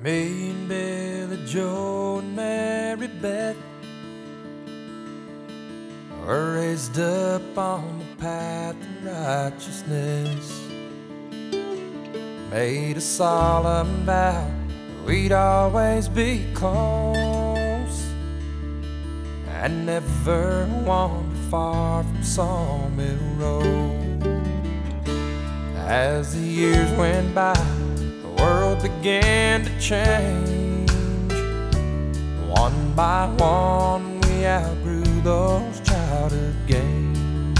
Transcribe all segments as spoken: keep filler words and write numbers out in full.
Me and Billy Joe and Mary Beth were raised up on the path of righteousness. Made a solemn vow that we'd always be close and never wander far from Sawmill Road. As the years went by, the world began to change. One by one we outgrew those childhood games.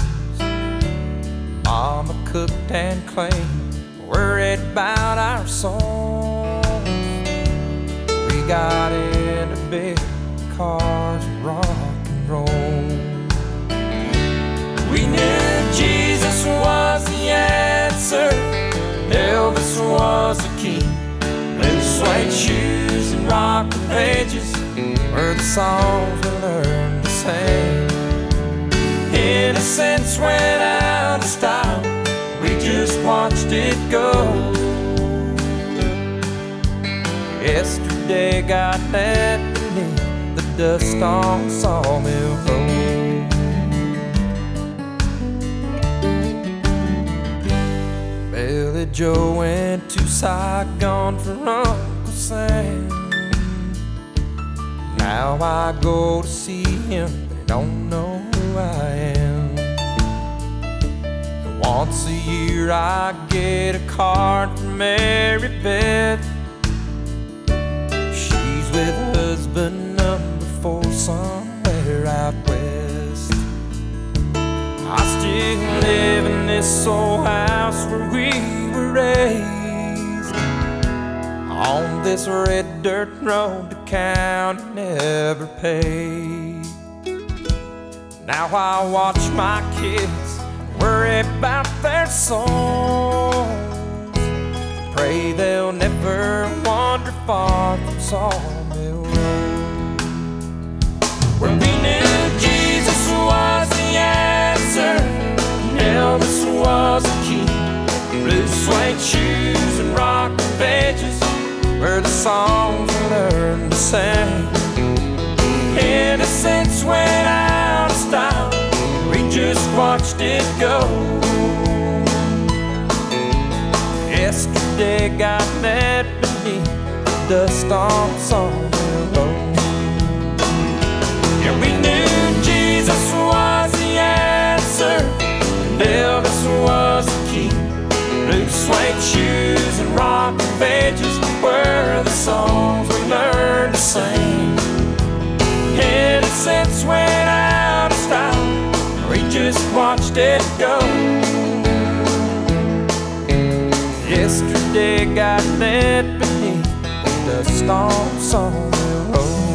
Mama cooked and cleaned, worried about our souls. We got into big cars and rock and roll. We knew Jesus was the answer, Elvis was the king. Blue suede shoes and rock pages were the songs we learned to sing. Innocence went out of style, we just watched it go. Yesterday got left beneath the dust on Sawmill Road. Billy Joe went to Saigon for Uncle Sam. Now I go to see him, but I don't know who I am. And once a year I get a card from Mary Beth. She's with husband number four somewhere out west. I still live in this old house where we were raised, on this red dirt road the county never paved. Now I watch my kids worry about their souls, pray they'll never wander far from Sawmill Road, where we knew Jesus was the answer, Elvis was the king. Blue suede shoes and rock pages were the songs we learned to sing. Innocence went out of style, we just watched it go. Yesterday got left beneath the dust on Sawmill Road. Yeah, we knew Jesus was the answer, Elvis was the king. Blue suede shoes and rock pages were the songs we learned to sing. Innocence went out of style, we just watched it go. Yesterday got left beneath the dust on Sawmill Road.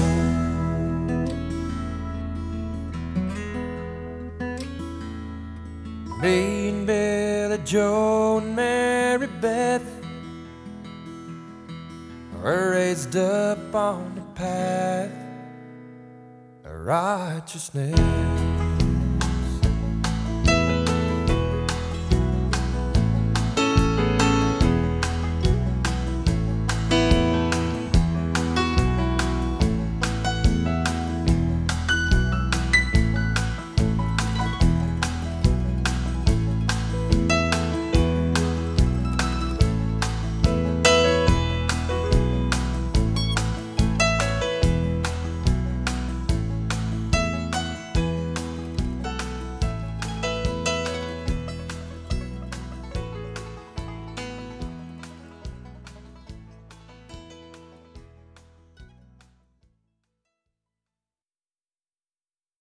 Me and Billy Joe and Mary Beth were raised up on the path of righteousness.